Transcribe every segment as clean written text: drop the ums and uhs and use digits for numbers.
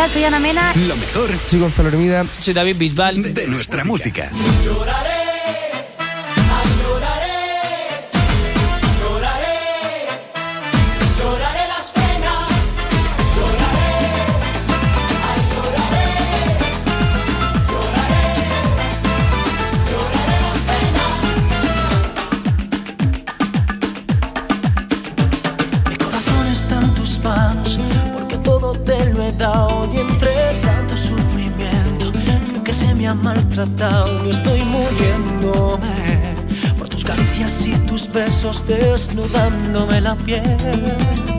Hola, soy Ana Mena. Lo mejor. Soy Gonzalo Hermida. Soy David Bisbal. De nuestra música. Y entre tanto sufrimiento creo que se me ha maltratado y estoy muriéndome por tus caricias y tus besos desnudándome la piel.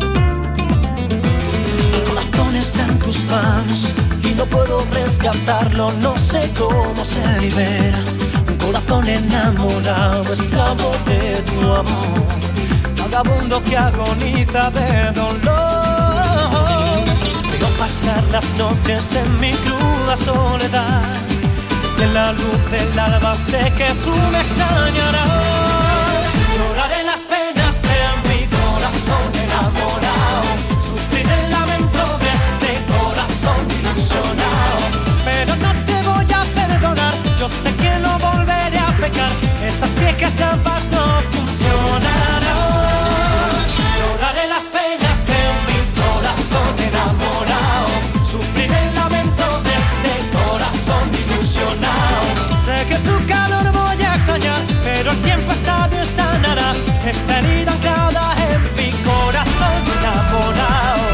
Mi corazón está en tus manos y no puedo rescatarlo, no sé cómo se libera. Un corazón enamorado, esclavo de tu amor, vagabundo que agoniza de dolor. Veo pasar las noches en mi cruda soledad y en la luz del alba sé que tú me extrañarás. Lloraré las penas de mi corazón enamorado, sufrir el lamento de este corazón ilusionado. Pero no te voy a perdonar, yo sé que no volveré a pecar, esas viejas trampas no funcionarán. Lloraré las penas de mi corazón enamorado, sufrir el lamento de este corazón ilusionado. Sé que tu calor voy a extrañar, pero el tiempo es sabio y sanará esta herida anclada en mi corazón enamorado.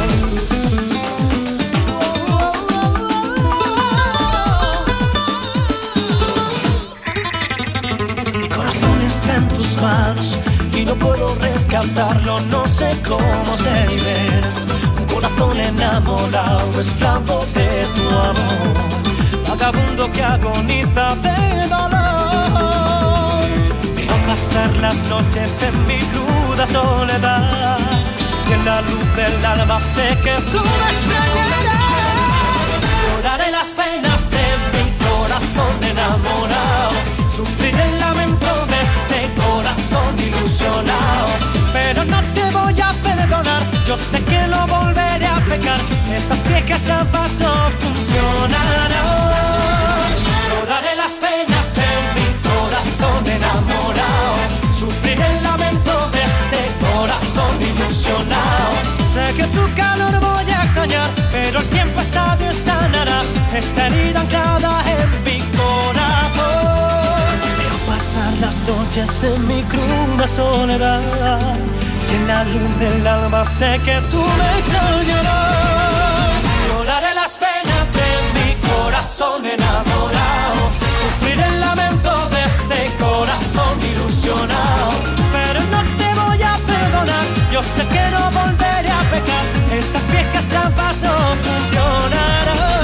Mi corazón está en tus manos y no puedo rescatarlo, no sé cómo se libera. Un corazón enamorado, esclavo de tu amor, vagabundo que agoniza de dolor. Veo pasar las noches en mi cruda soledad y en la luz del alba sé que tú me extrañarás. Lloraré las penas de mi corazón enamorado, sufrir el lamento de este corazón ilusionado. Pero no te voy a perdonar, yo sé que no volveré a pecar, esas viejas trampas no funcionarán. Lloraré las penas de mi corazón enamorado, sufrir el lamento de este corazón ilusionado. Sé que tu calor voy a extrañar, pero el tiempo es sabio y sanará esta herida anclada en mi corazón. Veo pasar las noches en mi cruda soledad y en la luz del alma sé que tú me extrañarás. Lloraré las penas de mi corazón enamorado, sufrir el lamento de este corazón ilusionado. Pero no te voy a perdonar, yo sé que no volveré a pecar, esas viejas trampas no funcionarán.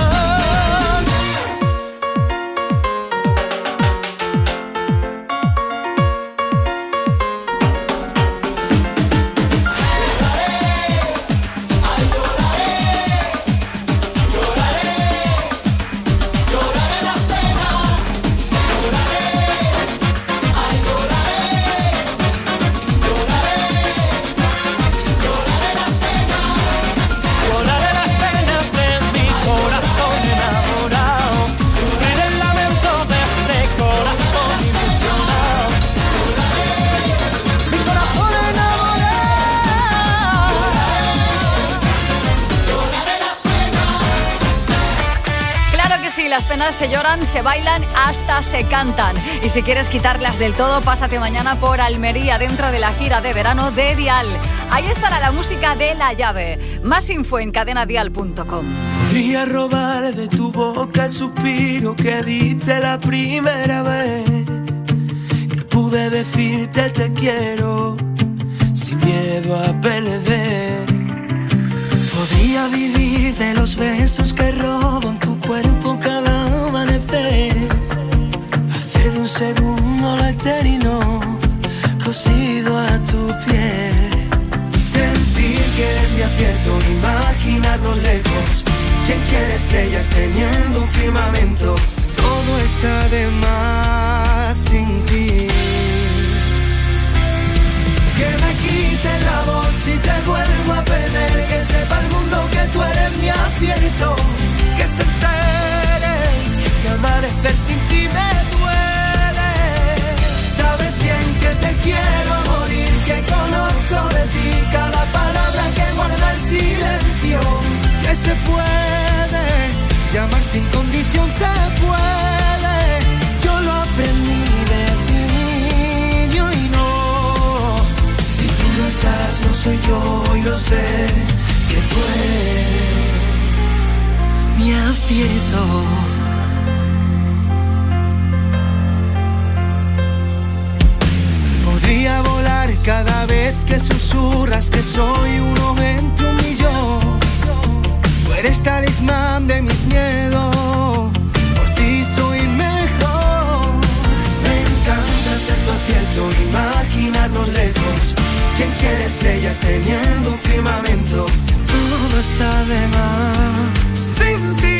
Las penas se lloran, se bailan, hasta se cantan. Y si quieres quitarlas del todo, pásate mañana por Almería dentro de la gira de verano de Dial. Ahí estará la música de La Llave. Más info en cadenadial.com. Podría robar de tu boca el suspiro que diste la primera vez que pude decirte te quiero sin miedo a perder. Podría vivir de los besos que robo en tu cuerpo cada amanecer, hacer de un segundo lo eterno cosido a tu piel, sentir que eres mi acierto, imaginarnos lejos. ¿Quién quiere estrellas teniendo un firmamento? Todo está de más sin ti. Que me quite la voz si te vuelvo a perder, que sepa el mundo que tú eres mi acierto. amanecer sin ti me duele. Sabes bien que te quiero morir, que conozco de ti cada palabra que guarda el silencio. Que se puede llamar sin condición, se puede. Yo lo aprendí de ti, yo y no. Si tú no estás, no soy yo y lo sé, que tú eres mi acierto. Podría volar cada vez que susurras que soy uno entre un millón. Tú eres talismán de mis miedos, por ti soy mejor. Me encanta ser tu acierto, imaginarnos lejos. ¿Quién quiere estrellas teniendo un firmamento? Todo está de más sin ti.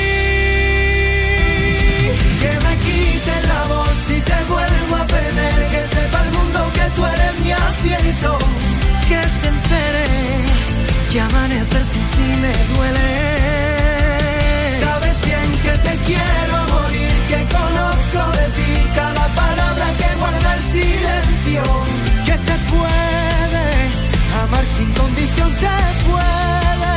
Que me quiten la voz si te vuelvo a perder. Que sepa el mundo que tú eres mi acierto. Que se entere que amanecer sin ti me duele. Sabes bien que te quiero morir, que conozco de ti cada palabra que guarda el silencio. Que se puede amar sin condición, se puede.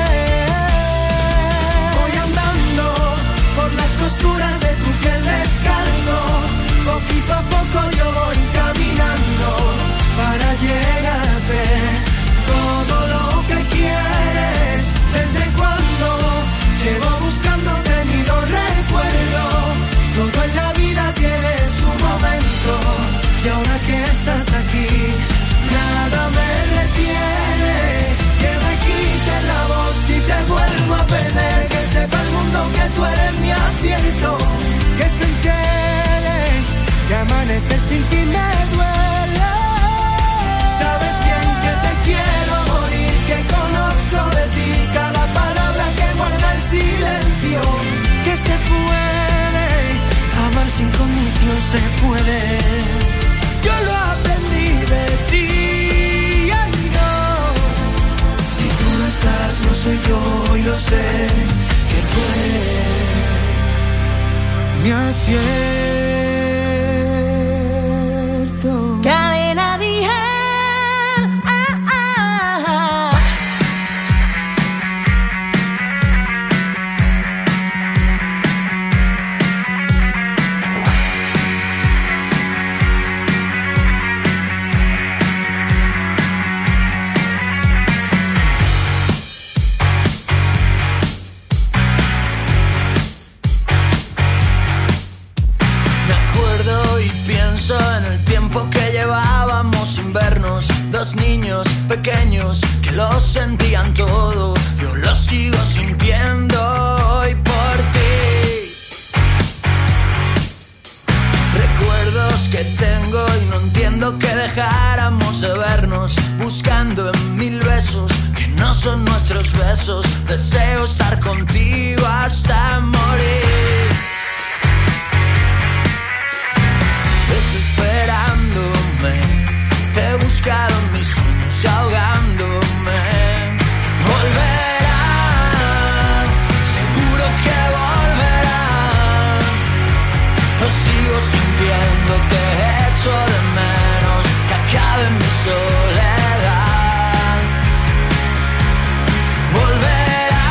Voy andando por las costuras de tu piel descalzo. Poquito a poco yo voy caminando para llegar a ser todo lo que quieres. ¿Desde cuando llevo buscándote mi no recuerdo? Todo en la vida tiene su momento. Y ahora que estás aquí, nada me retiene. Que me quiten la voz si te vuelvo a perder. Que sepa el mundo que tú eres mi acierto. Que se entere que amanecer sin ti me duele. Sabes bien que te quiero morir, que conozco de ti cada palabra que guarda el silencio. Que se puede amar sin condición, se puede. Yo lo aprendí de ti, ay no. Si tú no estás, no soy yo y lo sé, que tú eres mi acierto. Cadena Dial. En el tiempo que llevábamos sin vernos, dos niños pequeños que lo sentían todo. Yo lo sigo sintiendo hoy por ti. Recuerdos que tengo y no entiendo que dejáramos de vernos, buscando en mil besos que no son nuestros besos. Deseo estar contigo hasta morir. Desesperándome, te he buscado en mis sueños y ahogándome. Volverá, seguro que volverá. Lo sigo sintiendo, te echo de menos, que acabe mi soledad. Volverá,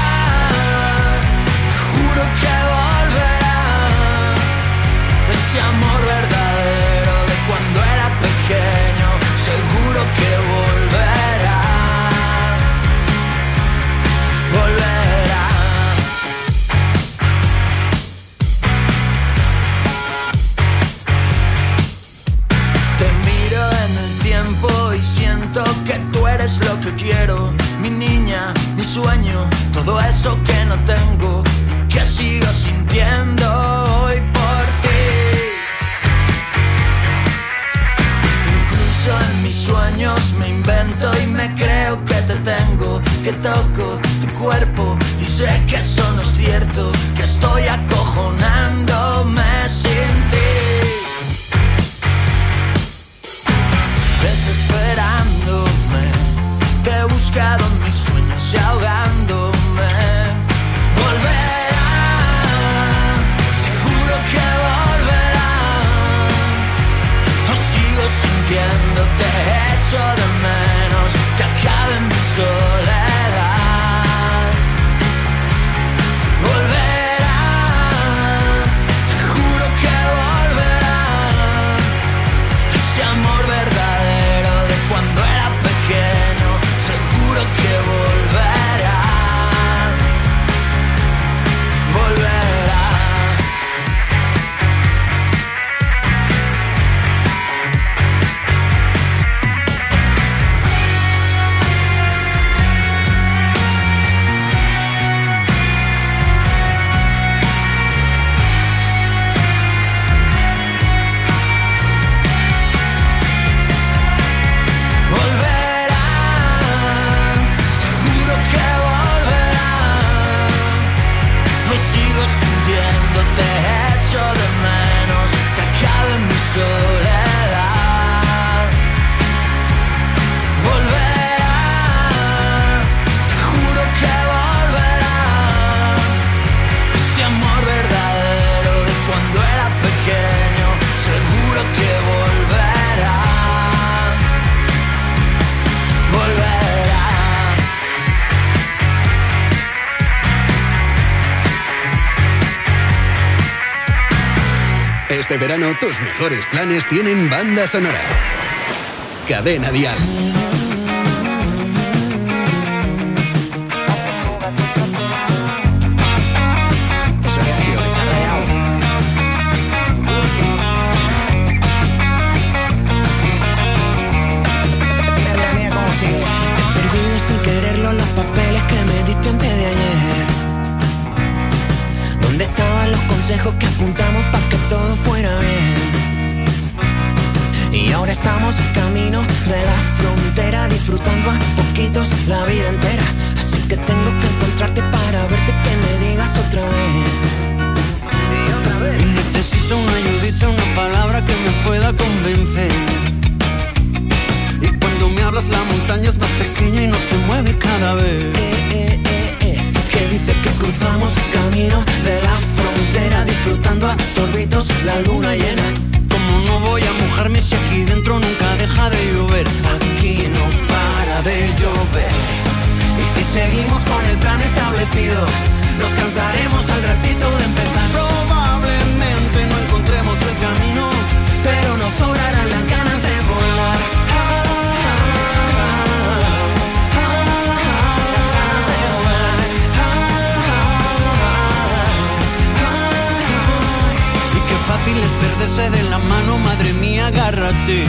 juro que volverá. Ese amor verdadero de cuando era pequeño, seguro que volverá. Volverá. Este verano tus mejores planes tienen banda sonora. Cadena Dial. Los papeles que me diste antes de ayer. ¿Dónde estaban los consejos que apuntamos para que todo fuera bien? Y ahora estamos camino de la frontera, disfrutando a poquitos la vida entera. Así que tengo que encontrarte para verte, que me digas otra vez. Y otra vez. Y necesito una ayudita, una palabra que me pueda convencer. Me hablas, la montaña es más pequeña y no se mueve cada vez. Que dice que cruzamos camino de la frontera, disfrutando a sorbitos la luna llena. Como no voy a mojarme si aquí dentro nunca deja de llover? Aquí no para de llover. Y si seguimos con el plan establecido, nos cansaremos al ratito de empezar. Probablemente no encontremos el camino, pero nos sobrarán las ganas de volar. Fácil es perderse de la mano, madre mía, agárrate.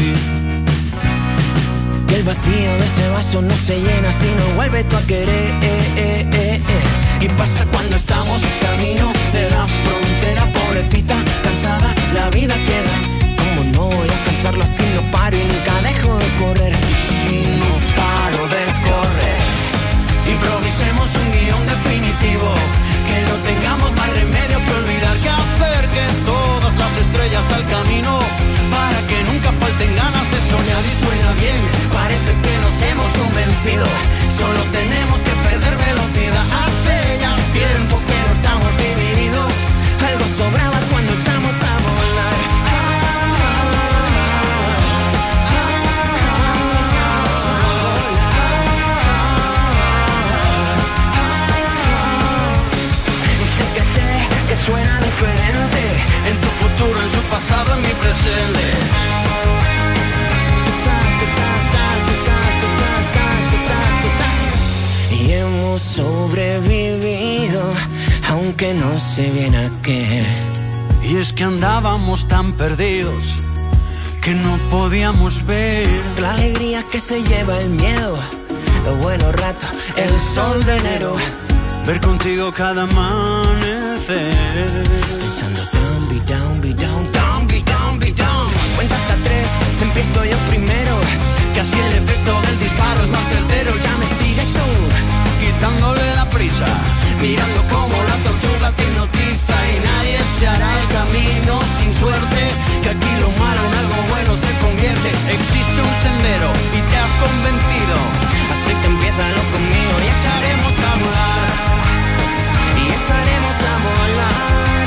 Que el vacío de ese vaso no se llena si no vuelve tú a querer. Y pasa cuando estamos camino de la frontera, pobrecita, cansada, la vida queda. Como no voy a cansarlo así, no paro y nunca dejo de correr. Si no paro de correr, improvisemos un guión definitivo, que no tengamos más remedio que olvidar que hacer que todas las estrellas al camino, para que nunca falten ganas de soñar. Y suena bien, parece que nos hemos convencido, solo tenemos que perder velocidad. Hace ya tiempo que no estamos divididos, algo sobraba cuando echamos a volar. Que suena diferente en tu futuro, en su pasado, en mi presente. Y hemos sobrevivido, aunque no sé bien a qué. Y es que andábamos tan perdidos que no podíamos ver la alegría que se lleva el miedo, los buenos ratos, el sol de enero. Ver contigo cada amanecer, pensando down, be down, be down, down, be down, be down. Cuenta hasta 3, empiezo yo primero, que así el efecto del disparo es más certero. Ya me sigues tú, quitándole la prisa, mirando como la tortuga te hipnotiza. Y nadie se hará el camino sin suerte, que aquí lo malo en algo bueno se convierte. Existe un sendero y te has convencido, así que empiézalo conmigo y echaremos a volar. Estaremos a volar.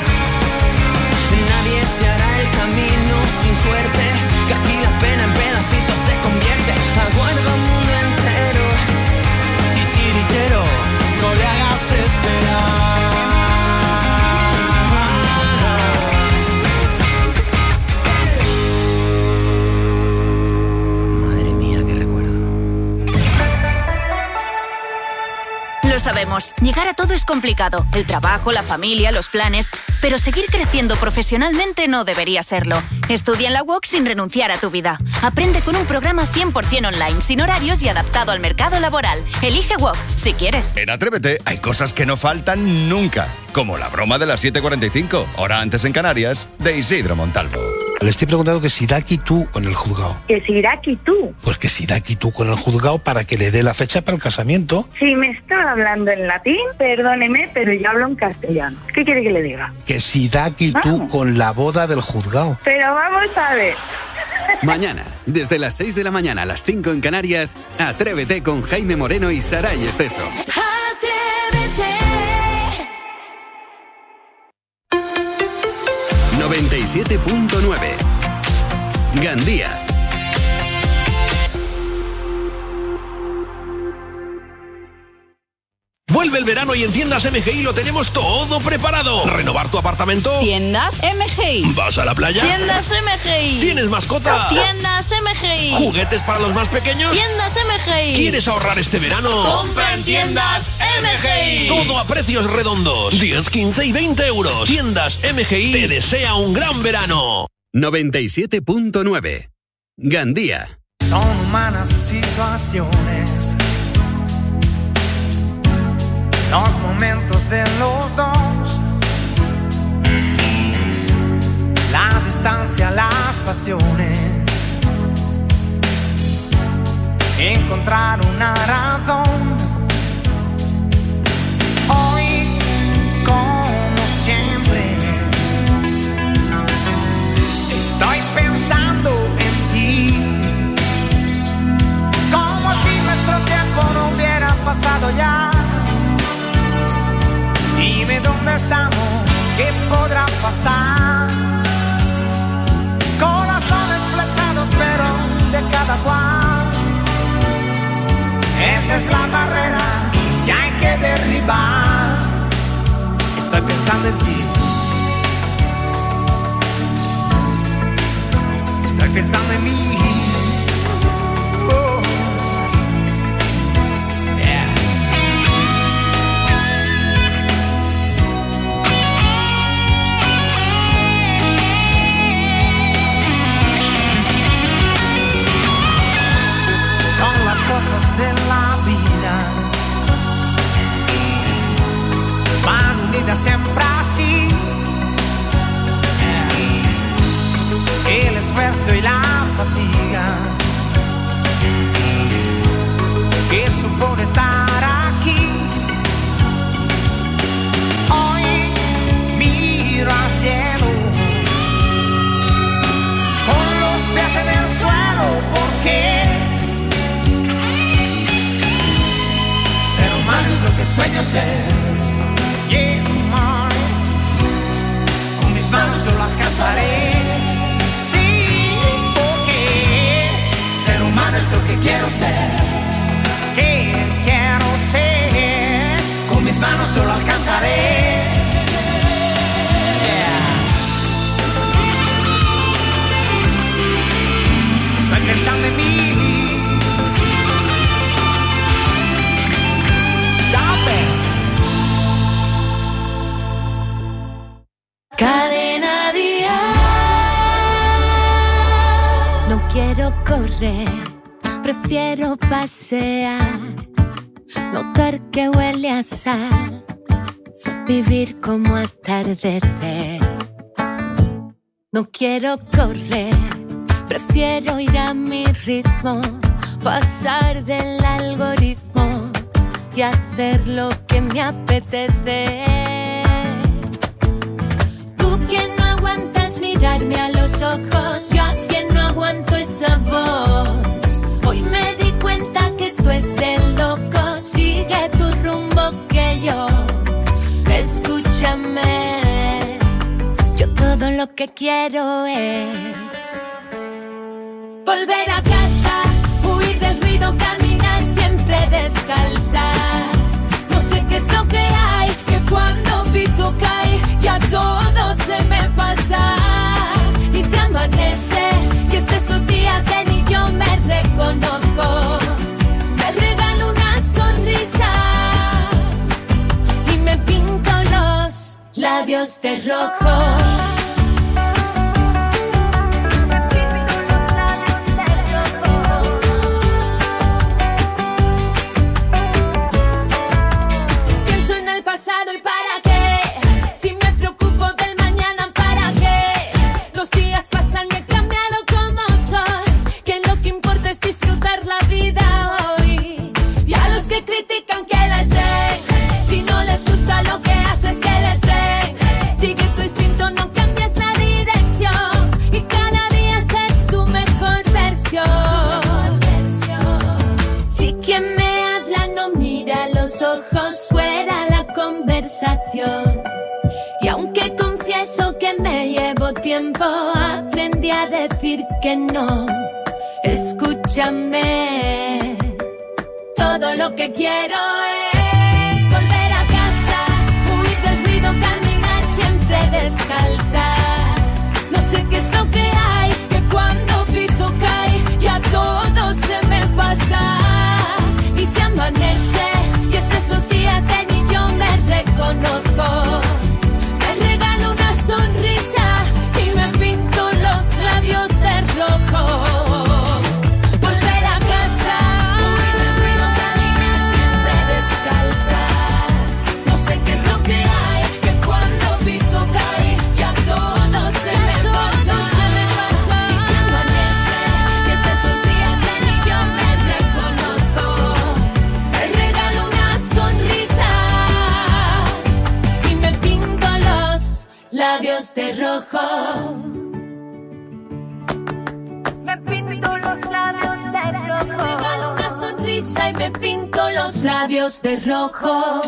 Nadie se hará el camino sin suerte, que aquí la pena en pedacitos se convierte. Aguarda un mundo entero, titiritero, no le hagas esperar. Madre mía, qué recuerdo. Lo sabemos, llegar a todo es complicado. El trabajo, la familia, los planes. Pero seguir creciendo profesionalmente no debería serlo. Estudia en la UOC sin renunciar a tu vida. Aprende con un programa 100% online, sin horarios y adaptado al mercado laboral. Elige UOC, si quieres. En Atrévete hay cosas que no faltan nunca. Como la broma de las 7:45, hora antes en Canarias, de Isidro Montalvo. Le estoy preguntando que si da tú con el juzgado. ¿Que si da tú? Pues que si da tú con el juzgado para que le dé la fecha para el casamiento. Si me está hablando en latín, perdóneme, pero yo hablo en castellano. ¿Qué quiere que le diga? Que si da tú con la boda del juzgado. Pero vamos a ver. Mañana, desde las 6 de la mañana a las 5 en Canarias, Atrévete con Jaime Moreno y Saray Esteso. Atrévete. 97.9 Gandía. Vuelve el verano y en Tiendas MGI lo tenemos todo preparado. ¿Renovar tu apartamento? Tiendas MGI. ¿Vas a la playa? Tiendas MGI. ¿Tienes mascota? Tiendas MGI. ¿Juguetes para los más pequeños? Tiendas MGI. ¿Quieres ahorrar este verano? ¡Compra en Tiendas MGI! Todo a precios redondos. 10, 15 y 20 euros. Tiendas MGI te desea un gran verano. 97.9 Gandía. Son humanas situaciones, los momentos de los dos, la distancia, las pasiones, encontrar una razón. Hoy, como siempre, estoy pensando en ti, como si nuestro tiempo no hubiera pasado ya. Dime dónde estamos, qué podrá pasar. Corazones flechados, pero de cada cual. Esa es la barrera que hay que derribar. Estoy pensando en ti. Estoy pensando en mí. Oh. Yeah. Son las cosas de la vida, van unidas siempre así. El esfuerzo y la fatiga que supone estar aquí. Hoy miro al cielo con los pies en el suelo, porque ser humano es lo que sueño ser. Yeah, con mis manos yo lo alcanzaré. Es lo que quiero ser, que quiero ser. Con mis manos yo lo alcanzaré. Yeah. Estoy pensando en mí. Ya ves. Cadena Dial. No quiero correr, prefiero pasear, notar que huele a sal, vivir como atardecer. No quiero correr, prefiero ir a mi ritmo, pasar del algoritmo y hacer lo que me apetece. Tú que no aguantas mirarme a los ojos, yo a quien no aguanto esa voz. Hoy me di cuenta que esto es de loco. Sigue tu rumbo que yo. Escúchame. Yo todo lo que quiero es volver a casa, huir del ruido, caminar siempre descalza. No sé qué es lo que hay, que cuando piso cae, ya todo se me pasa. Y se amanece, y es de esos días que ni yo me reconozco. Me regalo una sonrisa y me pinto los labios de rojo. Pienso en el pasado y para qué, si me preocupo del mañana, para qué. Los días pasan y he cambiado como soy, que lo que importa es disfrutar la vida hoy. Y a los que critican que les den, si no les gusta lo que haces, que les den. Sigue tu instinto, no cambies la dirección, y cada día sé tu mejor versión. Si quien me habla no mira los ojos, fuera la conversación. Y aunque confieso que me llevo tiempo, aprendí a decir que no. Escúchame, todo lo que quiero es volver rojo. Me regalo una sonrisa y me pinto los labios de rojo. Volver a casa, huir del ruido, caminar siempre descalza. No sé qué es lo que hay, que cuando piso cae, ya todo se me pasa. Y se amanece, y hasta estos días ven y yo me reconozco. Me regalo una sonrisa y me pinto los labios de rojo. Me pinto los labios de rojo. Me regalo una sonrisa y me pinto los labios de rojo.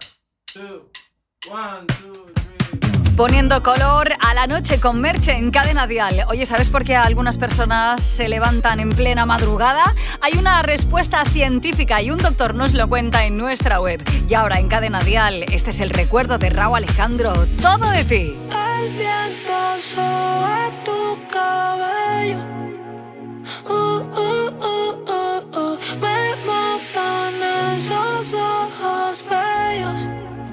Poniendo color a la noche con Merche en Cadena Dial. Oye, ¿sabes por qué algunas personas se levantan en plena madrugada? Hay una respuesta científica y un doctor nos lo cuenta en nuestra web. Y ahora en Cadena Dial, este es el recuerdo de Rauw Alejandro. Todo de ti. El viento sobre tu cabello. Me matan esos ojos bellos.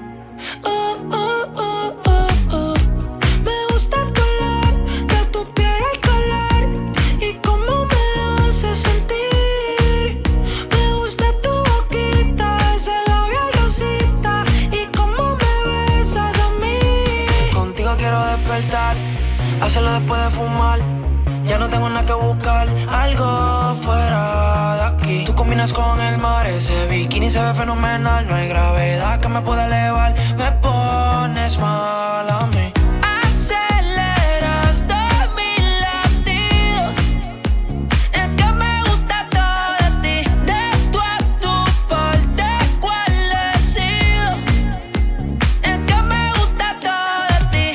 Me gusta el color de tu piel, el color y cómo me hace sentir. Me gusta tu boquita, ese labial rosita y cómo me besas a mí. Contigo quiero despertar, hacerlo después de fumar. Ya no tengo nada que buscar, algo fuera de aquí. Tú combinas con el mar, ese bikini se ve fenomenal. No hay gravedad que me pueda elevar, me pones mal a mí. Aceleras todos mis latidos. Es que me gusta todo de ti, de tu a tu parte, cuál he sido. Es que me gusta todo de ti.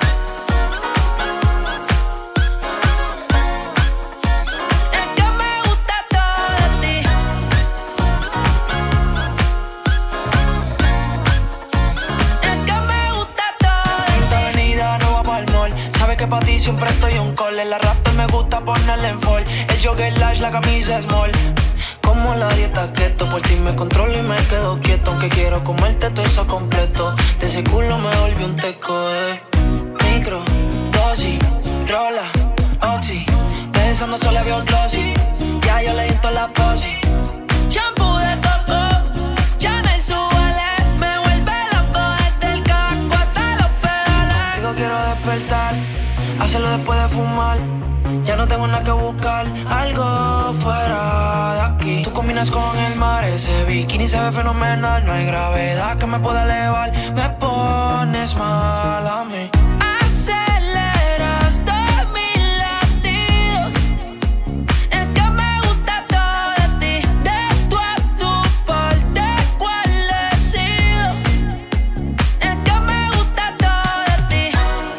Que pa' ti siempre estoy on call. El arrastre me gusta ponerle en fall. El jogger large, la camisa small. Como la dieta keto, por ti me controlo y me quedo quieto. Aunque quiero comerte todo eso completo. De ese culo me volví un teco, Micro, dosis, rola, oxi. Pensando solo veo glossy. Ya yo le di toda la posi. Shampoo de coco, ya me subale. Me vuelve loco desde el casco hasta los pedales. Contigo quiero despertar, hacerlo después de fumar. Ya no tengo nada que buscar, algo fuera de aquí. Tú combinas con el mar, ese bikini se ve fenomenal. No hay gravedad que me pueda elevar, me pones mal a mí. Aceleras todos mis latidos. Es que me gusta todo de ti, de tu a tu parte, cuál he sido. Es que me gusta todo de ti.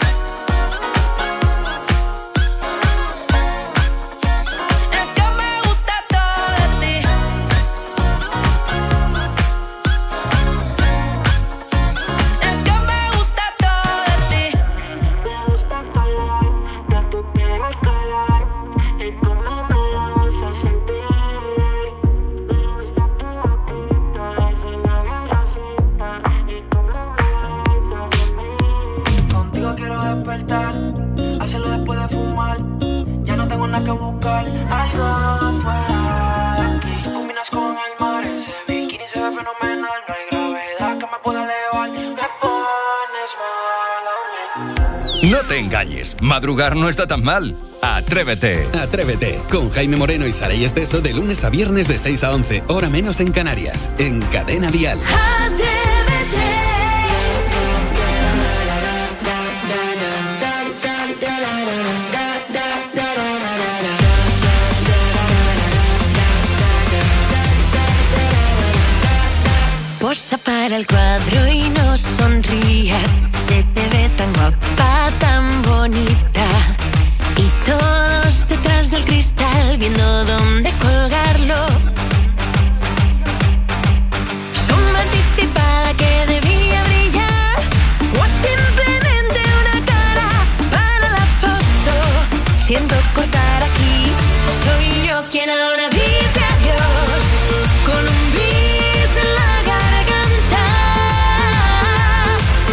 despertar, hacerlo después de fumar. Ya no tengo nada que buscar, algo fuera de aquí. Tú combinas con el mar, ese bikini se ve fenomenal. No hay gravedad que me pueda elevar, me pones mal a mí. No te engañes, madrugar no está tan mal. Atrévete. Atrévete, con Jaime Moreno y Saray Esteso de lunes a viernes de 6 a 11, hora menos en Canarias, en Cadena Dial. Posa para el cuadro y no sonrías, se te ve tan guapa, tan bonita. Y todos detrás del cristal viendo dónde colgarlo. Sombra anticipada que debía brillar, o simplemente una cara para la foto. Siento cortar aquí, soy yo quien ahora dice adiós con un bis en la garganta.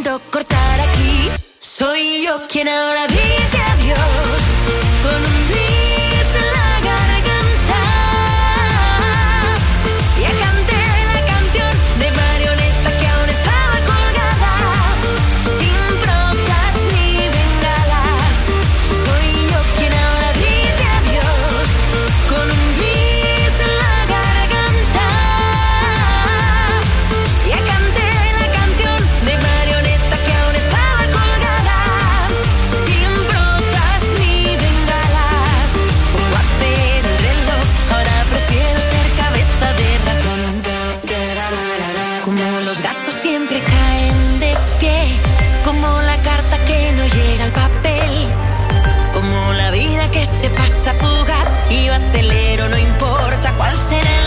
siento cortar aquí. Soy yo quien ahora dice adiós con un tris en la garganta. Ya canté la canción de marioneta que aún estaba colgada, sin broncas ni bengalas. Soy yo quien ahora dice adiós con un tris en la garganta. Ya canté la canción de marioneta que aún estaba colgada, sin broncas ni bengalas. Pongo a hacer el reloj, ahora prefiero ser cabeza de ratón. Como los gatos siempre caen de pie, como la carta que no llega al papel, como la vida que se pasa fugaz y yo acelero, no importa cuál será el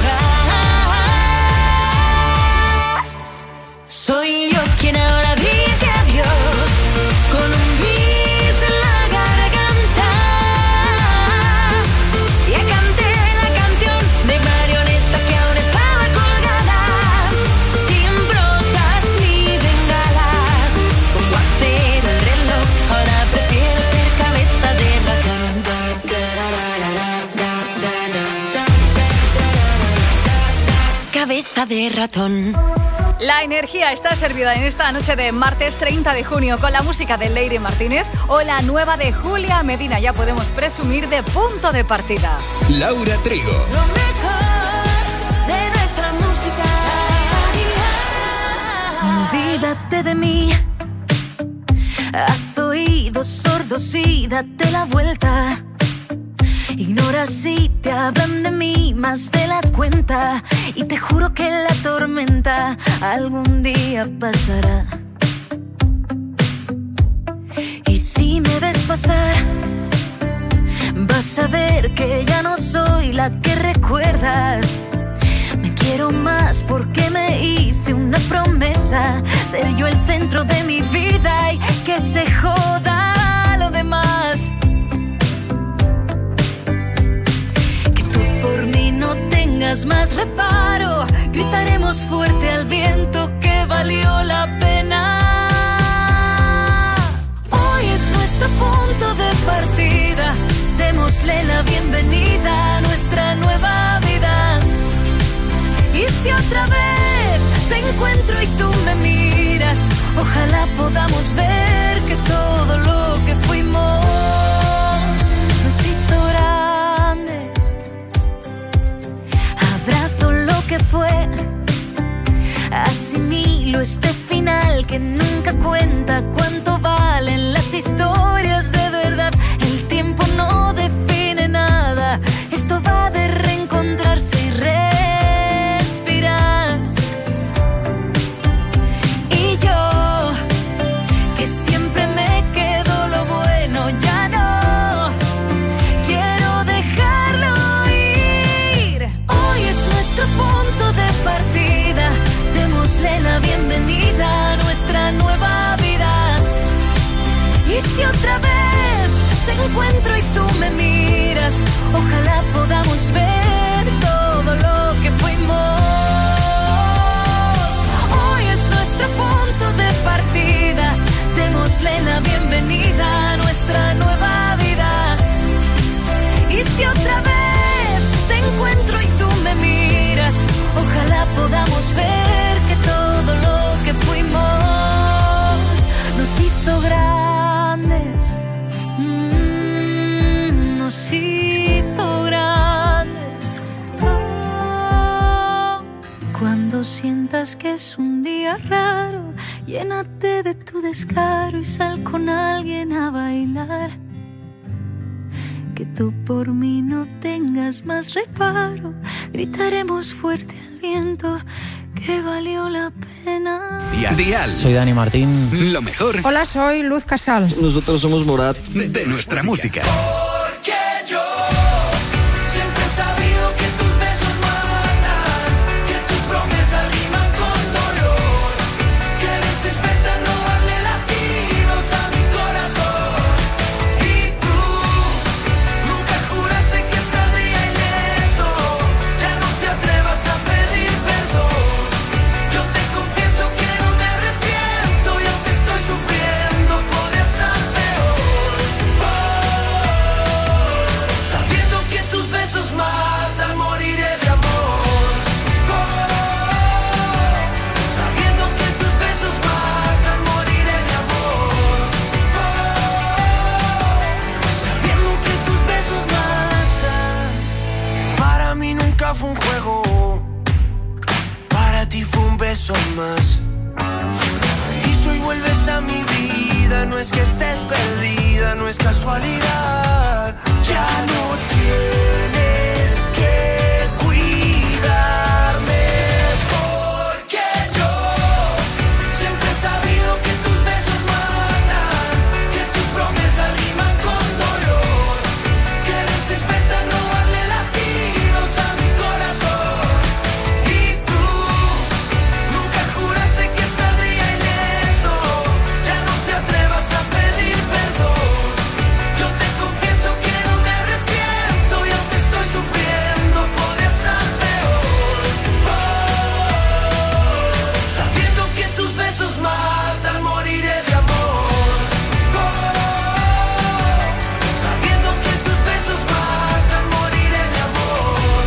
lugar. Soy yo quien ahora dice adiós con un bis en la garganta. Ya canté la canción de marioneta que aún estaba colgada, sin brotas ni bengalas. Pongo a hacer el reloj, ahora prefiero ser cabeza de ratón. Cabeza de ratón. La energía está servida en esta noche de martes 30 de junio con la música de Lady Martínez o la nueva de Julia Medina. Ya podemos presumir de punto de partida. Laura Trigo. Lo mejor de nuestra música. Olvídate de mí. Haz oídos sordos y date la vuelta. Ignora si te hablan de mí más de la cuenta. Y te juro que la tormenta algún día pasará. Y si me ves pasar, vas a ver que ya no soy la que recuerdas. Me quiero más porque me hice una promesa, ser yo el centro de mi vida y que se joda lo demás. Por mí no tengas más reparo, gritaremos fuerte al viento que valió la pena. Hoy es nuestro punto de partida, démosle la bienvenida a nuestra nueva vida. Y si otra vez te encuentro y tú me miras, ojalá podamos ver que todo lo que fuimos nos hizo grandes. Abrazo lo que fue, asimilo este final que nunca cuenta cuánto valen las historias de verdad. El tiempo no define nada, esto va de reencontrarse y respirar. Y yo, que siempre me quedo lo bueno, ya no quiero dejarlo ir. Hoy es nuestro punto de partida, démosle la bienvenida a nuestra nueva vida. Y si otra vez te encuentro y tú me miras, ojalá podamos ver todo lo que fuimos. Hoy es nuestro punto de partida, démosle la bienvenida a nuestra nueva vida. Y si otra vez te encuentro y tú me miras, ojalá podamos ver que todo lo que fuimos nos hizo grandes. Nos hizo grandes. Cuando sientas que es un día raro, llénate de tu descaro y sal con alguien a bailar. Que tú por mí no tengas más reparo, gritaremos fuerte al viento que valió la pena. Dial. Soy Dani Martín. Lo mejor Hola, soy Luz Casal. Nosotros somos Morat. de nuestra música. Porque yo siempre he sabido que tus besos matan, que tus promesas riman con dolor, que eres experta en robarle latidos a mi corazón. Y tú nunca juraste que saldría ileso, ya no te atrevas a pedir perdón. Yo te confieso que no me arrepiento y beso más. Y si hoy vuelves a mi vida, no es que estés perdida, no es casualidad. Ya no tienes que cuidarme, porque yo siempre he sabido que tus besos matan, que tus promesas riman con dolor, que eres experta en robarle latidos a mi corazón. Y tú nunca juraste que saldría ileso, ya no te atrevas a pedir perdón. Yo te confieso que no me arrepiento y aunque estoy sufriendo podría estar peor. Sabiendo que tus besos matan, moriré de amor. Sabiendo que tus besos matan, moriré de amor.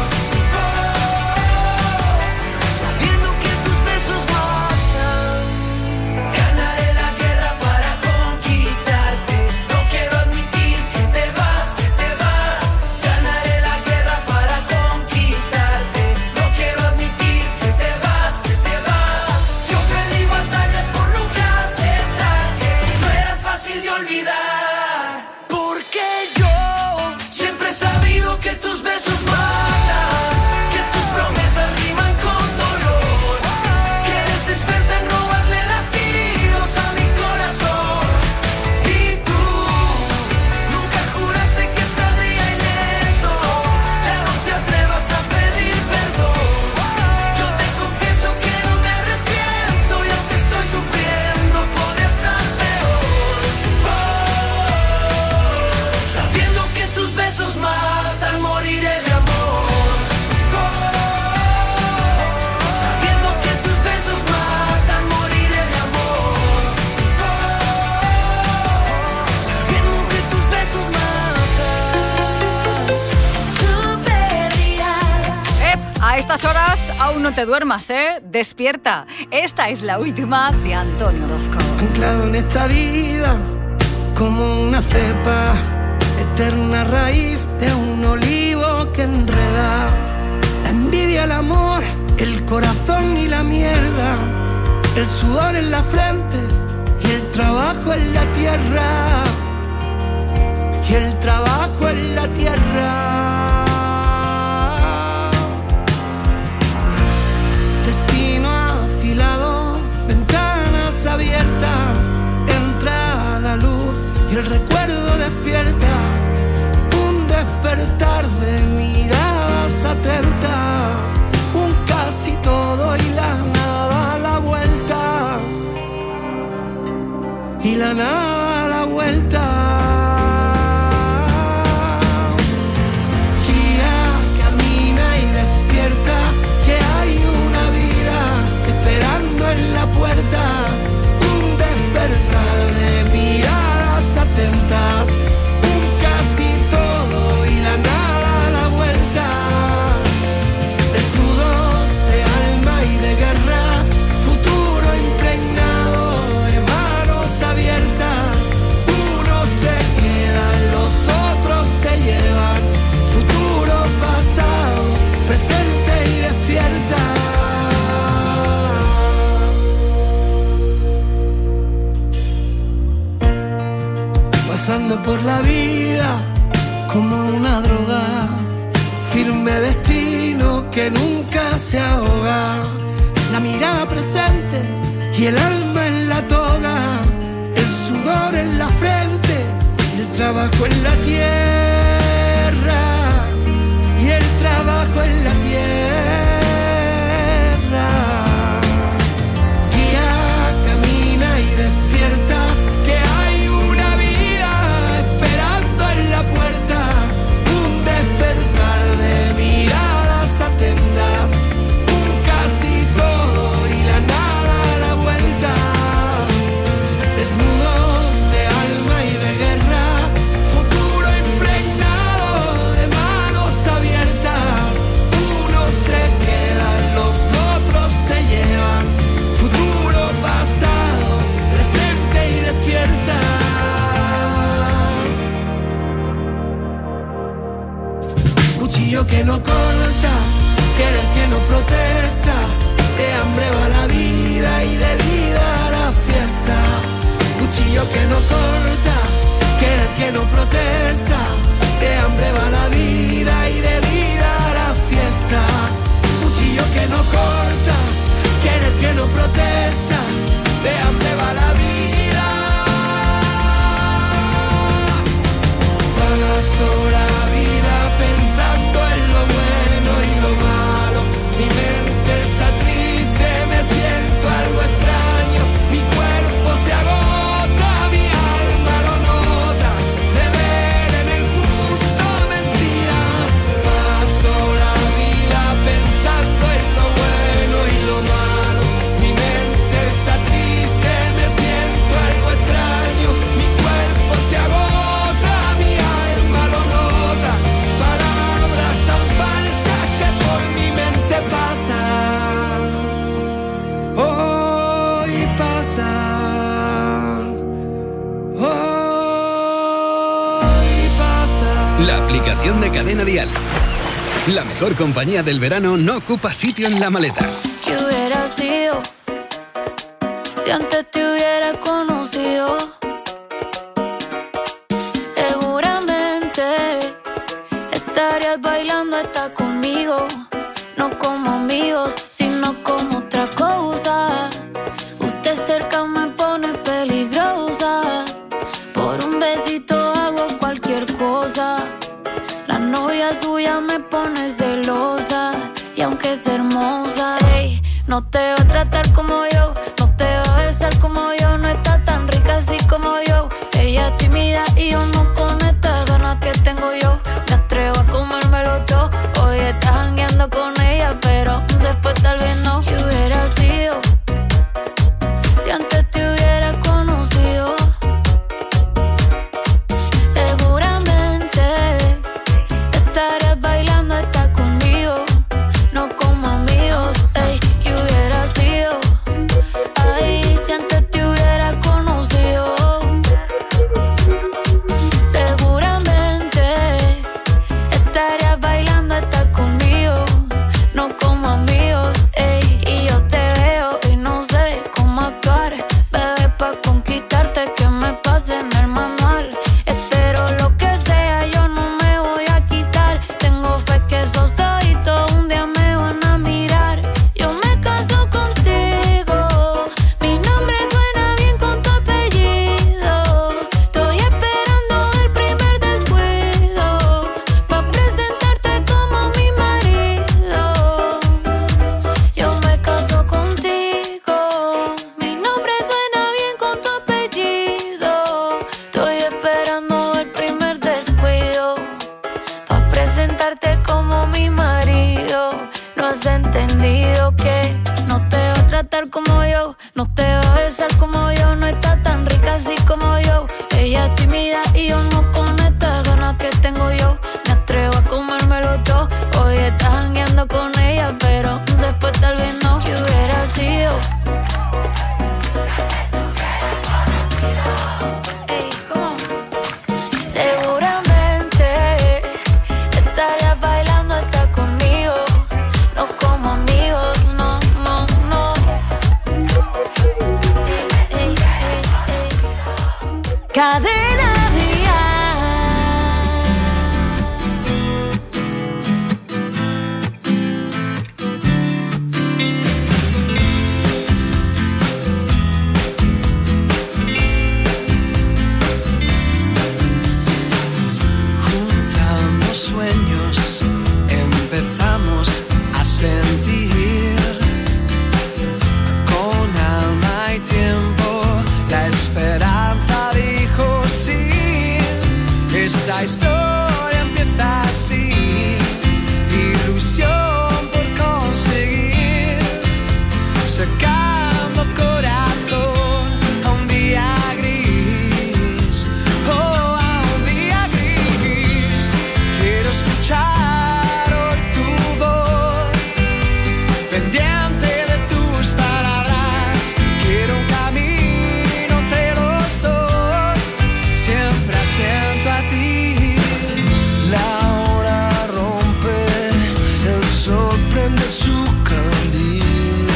Sabiendo que tus besos matan. Ganaré la guerra para conquistarte. No quiero admitir que te vas, que te vas. Ganaré la guerra para conquistarte. No quiero admitir que te vas, que te vas. Yo perdí batallas por nunca aceptar que no eras fácil de olvidar. Porque yo siempre he sabido que tus besos matan, que tus promesas riman con dolor, que eres experta en robarle latidos a mi corazón. Y tú nunca juraste que saldría ileso, ya no te atrevas a pedir perdón. Yo te confieso que no me arrepiento y aunque estoy sufriendo podría estar peor. Sabiendo que tus besos matan, moriré de amor. Sabiendo que tus besos matan, moriré de amor. Sabiendo que tus besos matan. A estas horas aún no te duermas, ¿eh? Despierta. Esta es la última de Antonio Orozco. Anclado en esta vida como una cepa, eterna raíz de un olivo que enreda. La envidia, el amor, el corazón y la mierda, el sudor en la frente y el trabajo en la tierra, y el trabajo en la tierra. Destino afilado, ventanas abiertas, entra la luz y el recuerdo despierta. Un despertar de miradas atentas, un casi todo y la nada a la vuelta, y la nada a la vuelta. Guía, camina y despierta, que hay una vida esperando en la puerta. Un despertar de miradas atentas, un casi todo y la nada a la vuelta. Desnudos de alma y de guerra, futuro impregnado de manos abiertas. Uno se queda, los otros te llevan. Futuro, pasado, presente y despierta. Pasando por la vida como una droga, firme destino que nunca se ahoga. La mirada presente y el alma en la toga, el sudor en la frente y el trabajo en la tierra, y el trabajo en la tierra. Guía, camina y despierta, que hay una vida esperando en la puerta. Un despertar de miradas atentas, un casi todo y la nada a la vuelta. Desnudos de alma y de guerra, futuro en de Cadena Dial. La mejor compañía del verano no ocupa sitio en la maleta. ¿Qué hubiera sido si antes te hubiera conocido? Seguramente estarías bailando hasta conmigo, no como amigos, sino como otra cosa. Usted cerca me pone peligrosa, por un besito hago cualquier cosa. La novia suya me pone celosa, y aunque es hermosa, ey, no te va a tratar como yo, no te va a besar como yo, no está tan rica así como yo. Ella es tímida y yo no, con estas ganas que tengo yo me atrevo a comérmelo todo. Hoy estás jangueando con ella, pero después tal vez no. ¿Qué hubiera sido si antes te hubiera conocido? Seguramente estarías bailando hasta conmigo, no como amigos. Ey, ¿qué hubiera sido? Ay, si antes te hubiera conocido. Seguramente estarías bailando hasta conmigo, no como amigos. Ey, y yo te veo y no sé cómo actuar, bebé, pa' conquistarte que me pase en el manual. Espero lo que sea, yo no me voy a quitar. Tengo fe que esos ojitos un día me van a mirar. Yo me caso contigo, mi nombre suena bien con tu apellido. Estoy esperando el primer descuido pa' presentarte como mi marido. Yo me caso contigo, mi nombre suena bien con tu apellido. Estoy esperando el primer descuido pa' presentarte como mi marido. No has entendido que no te va a tratar como yo, no te va a besar como yo, no está tan rica así como yo. Ella es tímida y yo no, con estas ganas que tengo yo me atrevo a comérmelo todo. Hoy estás jangueando con ella, pero después tal vez no. ¿Qué hubiera sido? Ey, ¿cómo? Seguramente estarías bailando hasta conmigo, no como amigos, no, no, no. Ey, ey, ey, ey. Cadena Juntando sueños, empezamos a sentir con alma y tiempo. La esperanza dijo sí. Esta historia empieza así. Ilusión por conseguir, sacando corazón a un día gris. Oh, a un día gris. Quiero escuchar hoy tu voz, pendiente de tus palabras. Quiero un camino entre los dos, siempre atento a ti. La hora rompe, el sol prende su candil.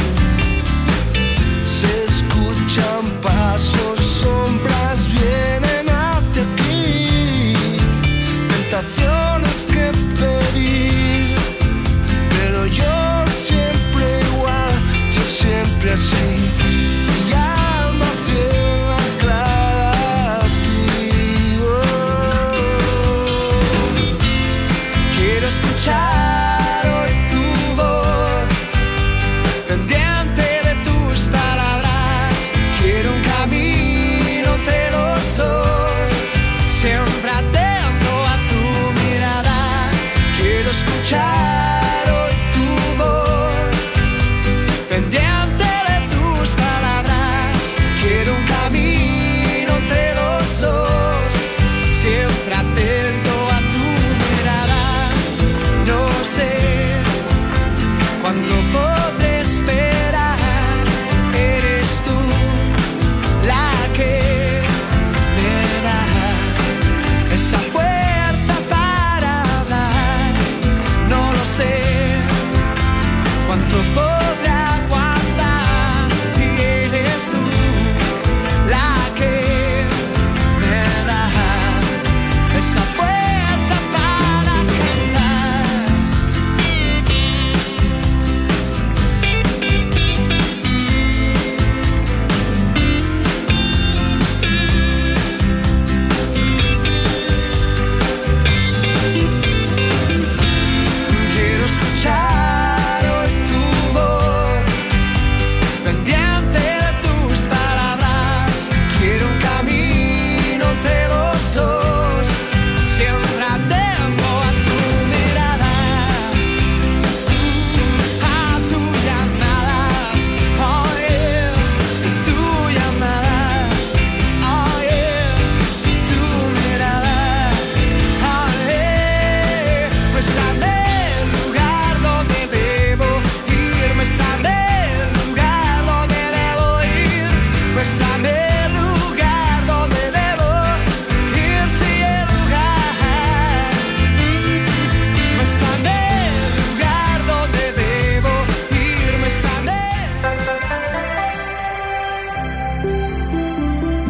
Se escuchan pasos, sombras vienen hacia aquí. Tentaciones que pedir, pero yo siempre igual, yo siempre así. Mi alma fiel anclada a ti. Quiero escuchar hoy tu voz, pendiente de tus palabras. Quiero un camino entre los dos, siempre atento a tu mirada. Quiero escuchar hoy tu voz, pendiente de tus palabras. Quiero un camino entre los dos, siempre atento a tu mirada. No sé cuánto podré esperar. Eres tú la que me da esa fuerza para hablar.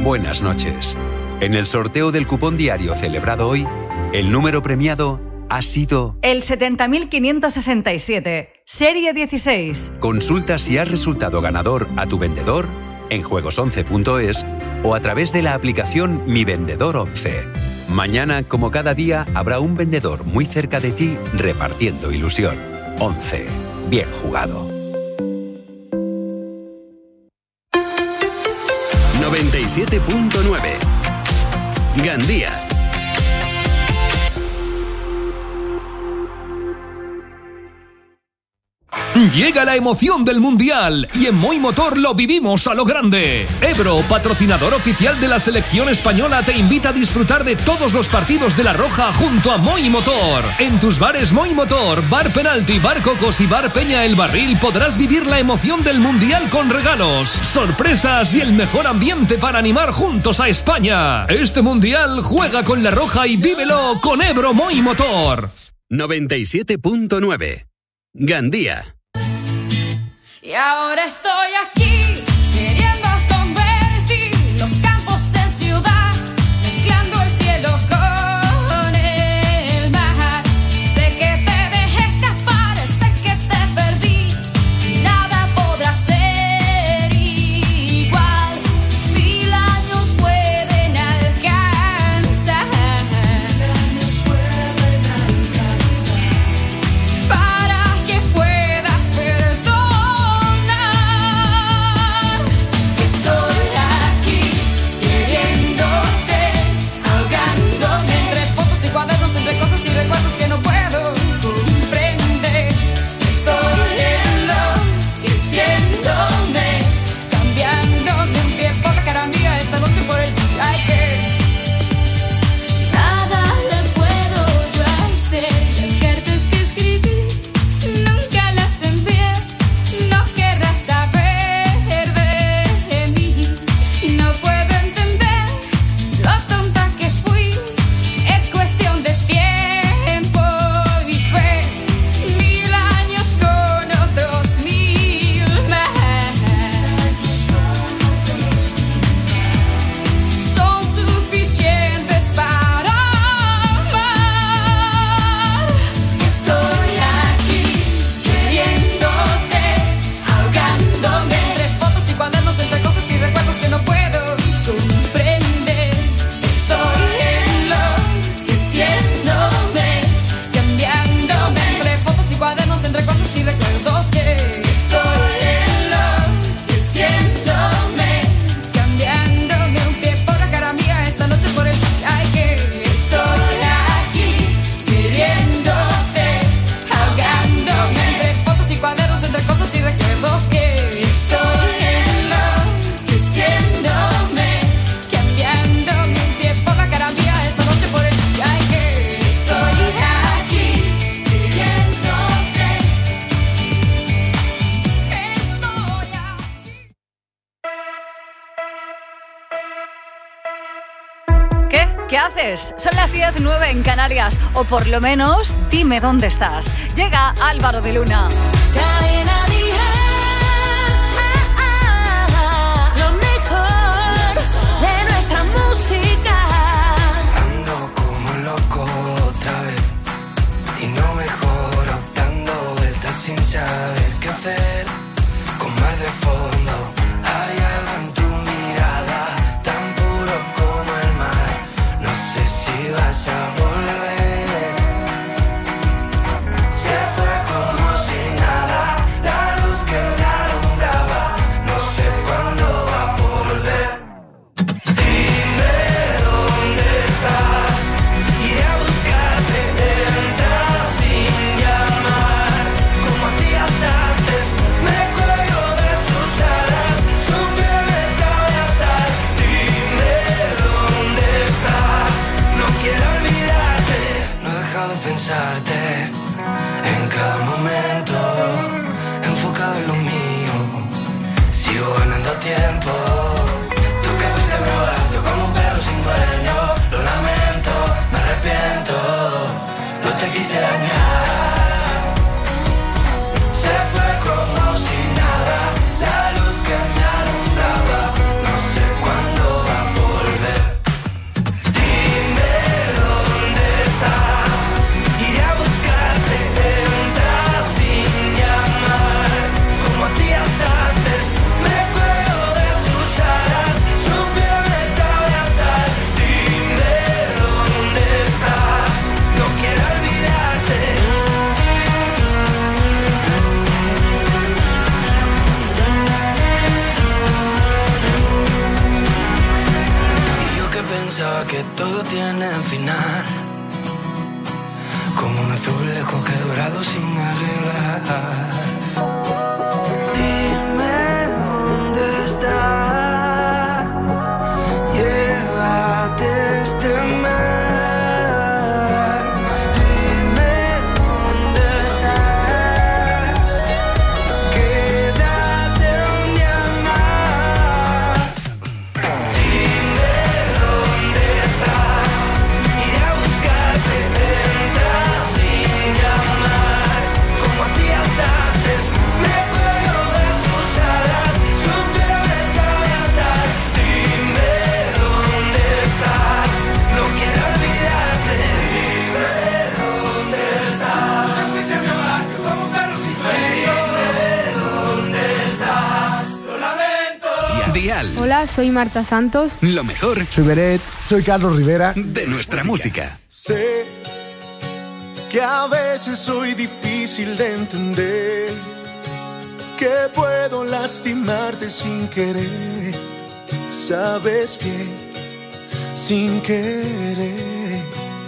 buenas noches. En el sorteo del cupón diario celebrado hoy, el número premiado ha sido el 70.567, serie 16. Consulta si has resultado ganador a tu vendedor en juegos11.es o a través de la aplicación Mi Vendedor 11. Mañana, como cada día, habrá un vendedor muy cerca de ti repartiendo ilusión. 11. Bien jugado. 97.9 Gandía. Llega la emoción del Mundial y en Moi Motor lo vivimos a lo grande. Ebro, patrocinador oficial de la selección española, te invita a disfrutar de todos los partidos de La Roja junto a Moi Motor. En tus bares Moi Motor, Bar Penalti, Bar Cocos y Bar Peña El Barril podrás vivir la emoción del Mundial con regalos, sorpresas y el mejor ambiente para animar juntos a España. Este Mundial juega con La Roja y vívelo con Ebro Moi Motor. 97.9 Gandía. Y ahora estoy aquí, queriendo convertir los campos en ciudad, mezclando el cielo con el mar. Sé que te dejé escapar, sé que te perdí, y nada podrá ser igual. 1000 años pueden alcanzar, para que puedas perdonar. Estoy aquí queriéndote, ahogándome entre fotos y cuadernos, entre cosas y recuerdos que no puedo comprender. Estoy enloqueciéndome, cambiándome un pie por la cara mía esta noche por el aire. Nada le puedo yo hacer. Las cartas que escribí nunca las envié. No querrás saber de mí. Y no puedo entender lo tonta que fui. Es cuestión de tiempo y fe. 1000 años con otros 1000 más son suficientes para amar. Estoy aquí queriéndote, ahogándome entre fotos y cuadernos, entre cosas y recuerdos que no puedo comprender. Estoy enloqueciéndome, cambiándome entre fotos y cuadernos, entre cosas y recuerdos que estoy enloqueciéndome, cambiándome un pie por la cara mía esta noche por el aire. Estoy aquí queriéndote, ahogándome entre fotos y cuadernos, entre cosas y recuerdos que estoy enloqueciéndome, cambiándome un pie por la cara mía esta noche por el aire. Estoy aquí queriéndote. ¿Qué? ¿Qué haces? Son las 10:09 en Canarias, o por lo menos dime dónde estás. Llega Álvaro de Luna. Cadena Dial, lo mejor de nuestra música. Ando como loco otra vez y no mejoro, dando vueltas sin saber qué hacer. Con mar de fondo hay algo en tu mirada, tan puro como el mar. No sé si vas a volver. Se fue como si nada, la luz que me alumbraba. No sé cuándo va a volver. Dime dónde estás, iré a buscarte, entras sin llamar. Como hacías antes, me cuelgo de sus alas, su piel es abrazar. Dime dónde estás, no quiero olvidarte. No he dejado de pensarte en cada momento, enfocado en lo mío. Sigo ganando tiempo. Tú que fuiste mi hogar, yo como un perro sin dueño. Lo lamento, me arrepiento, no te quise dañar. Se fue como si nada, la luz que me alumbraba. No sé cuándo va a tienen final, como un azulejo que he dorado sin arreglar. Dime dónde estás, llévate este mar. Dime dónde estás, quédate un día más. Dime dónde estás, iré a buscarte, entras sin llamar, como hacías antes. Me acuerdo de sus alas, su piel me sabe azar. Dime dónde estás, no quiero olvidarte. Dime dónde estás, como un perro sin dueño. Dime dónde estás, lo lamento. Dial. Hola, soy Marta Santos. Lo mejor Soy Beret, soy Carlos Rivera. de nuestra música. Sé que a veces soy difícil de entender, que puedo lastimarte sin querer, sabes bien, sin querer.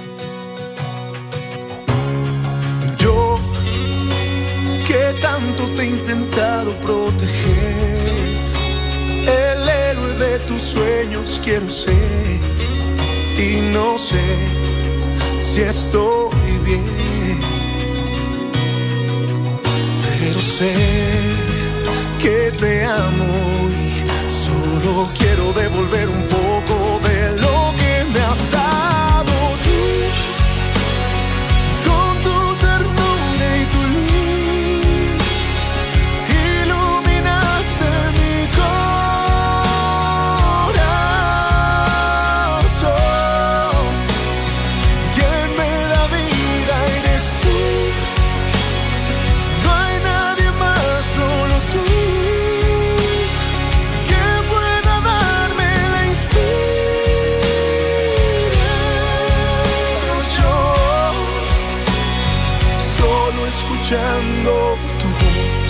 Yo, que tanto te he intentado proteger, el héroe de tus sueños quiero ser, y no sé si estoy bien, pero sé que te amo y solo quiero devolver un poco de lo que me has dado tú, con tu ternura y tu luz, iluminaste mi corazón. Quien me da vida eres tú, no hay nadie más, solo tú, que pueda darme la inspiración, solo escuchando tu voz.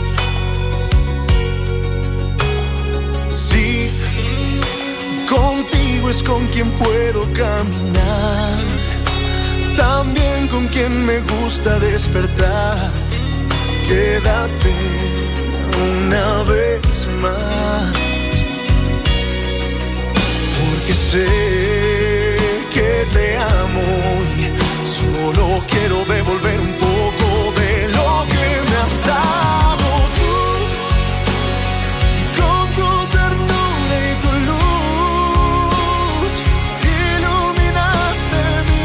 Sí, contigo es con quien puedo caminar, también con quien me gusta despertar. Quédate una vez más, porque sé que te amo y solo quiero devolver un poco de lo que me has dado tú, con tu ternura y tu luz, iluminaste mi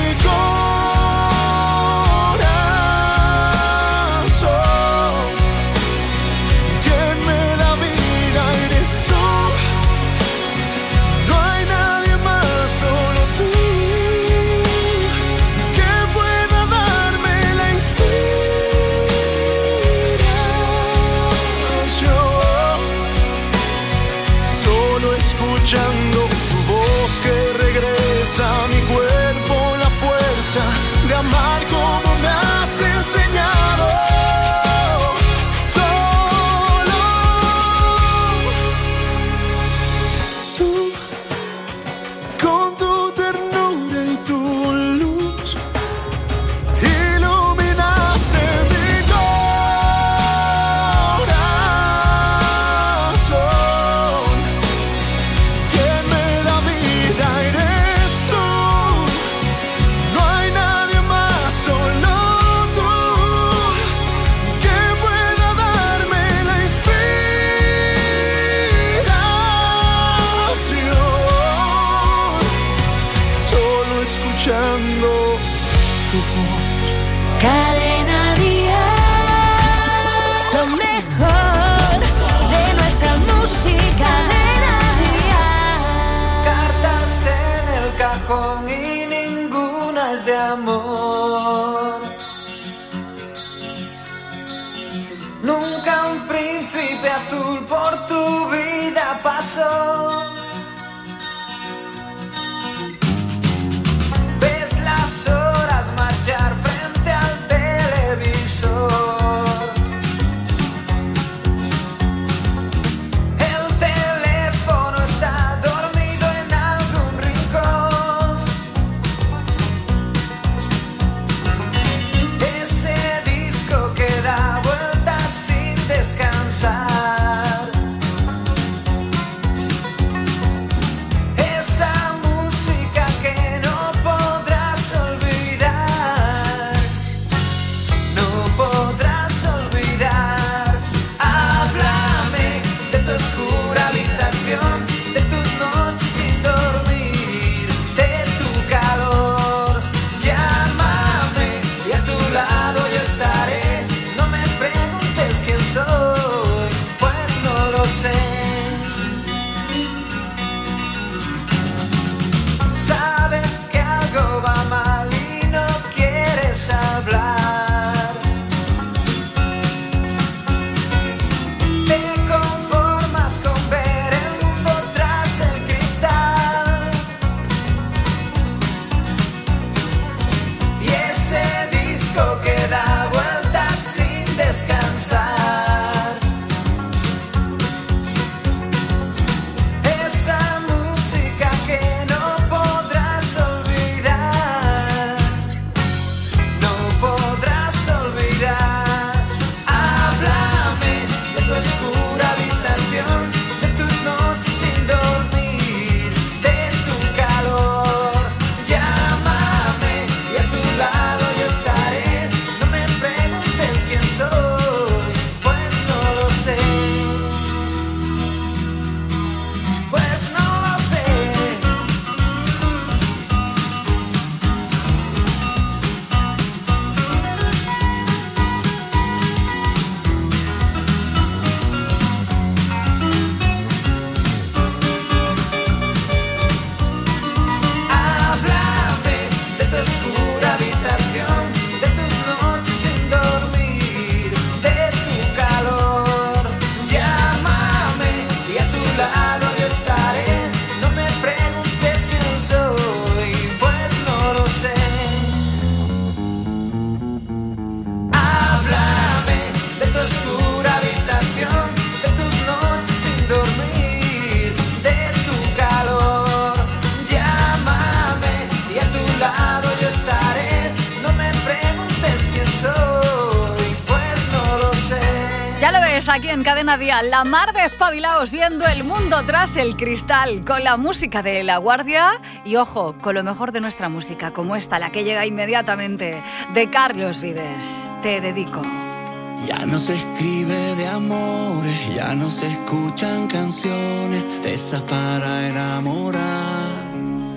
corazón. Pues aquí en Cadena Dial, la mar de espabilaos viendo el mundo tras el cristal, con la música de La Guardia y, ojo, con lo mejor de nuestra música, como esta, la que llega inmediatamente, de Carlos Vives. Te dedico. Ya no se escribe de amores, ya no se escuchan canciones de esas para enamorar.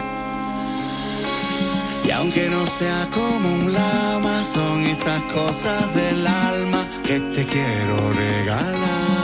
Y aunque no sea como un lama, son esas cosas del alma que te quiero regalar.